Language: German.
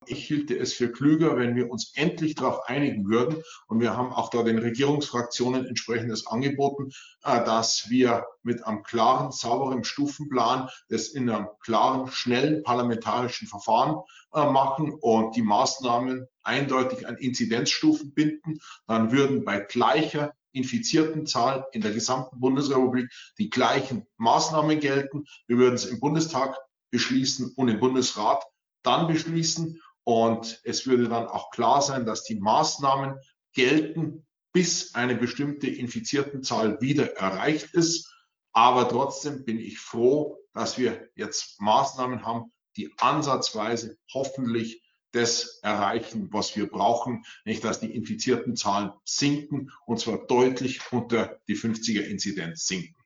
ich hielte es für klüger, wenn wir uns endlich darauf einigen würden. Und wir haben auch da den Regierungsfraktionen entsprechendes angeboten, dass wir mit einem klaren, sauberen Stufenplan das in einem klaren, schnellen parlamentarischen Verfahren machen und die Maßnahmen eindeutig an Inzidenzstufen binden. Dann würden bei gleicher Infiziertenzahl in der gesamten Bundesrepublik die gleichen Maßnahmen gelten. Wir würden es im Bundestag beschließen und im Bundesrat dann beschließen. Und es würde dann auch klar sein, dass die Maßnahmen gelten, bis eine bestimmte Infiziertenzahl wieder erreicht ist. Aber trotzdem bin ich froh, dass wir jetzt Maßnahmen haben, die ansatzweise hoffentlich das erreichen, was wir brauchen, nicht, dass die infizierten Zahlen sinken und zwar deutlich unter die 50er-Inzidenz sinken.